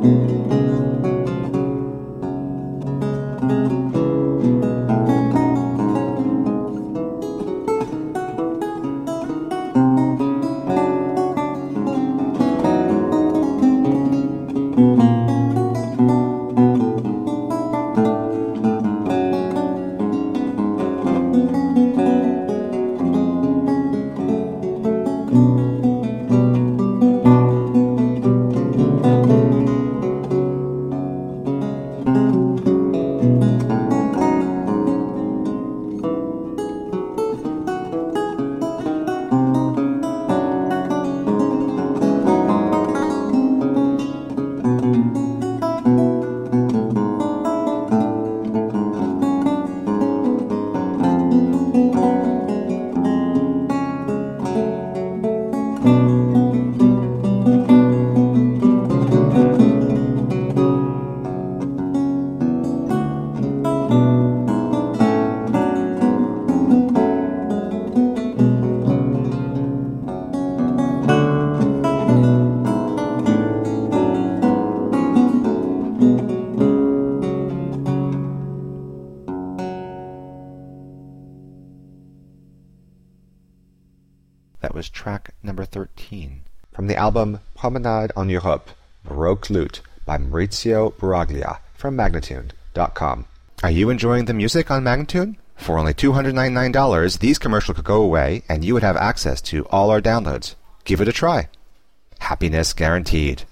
That was track number 13 from the album Promenade en Europe, Baroque Lute by Maurizio Baraglia from Magnatune.com. Are you enjoying the music on Magnatune? For only $299, these commercials could go away and you would have access to all our downloads. Give it a try. Happiness guaranteed.